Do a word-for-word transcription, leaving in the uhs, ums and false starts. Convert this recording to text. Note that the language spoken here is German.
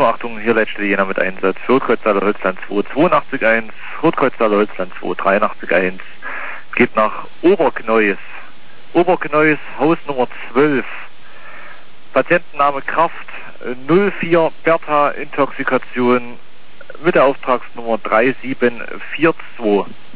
So, Achtung, hier letzte Jena mit Einsatz. Rotkreuzsaale Holzland zwei zweiundachtzig eins, Rotkreuzsaale Holzland zwei dreiundachtzig eins. Geht nach Oberkneuss. Oberkneuss, Hausnummer zwölf. Patientenname Kraft null vier Bertha Intoxikation mit der Auftragsnummer drei sieben vier zwei.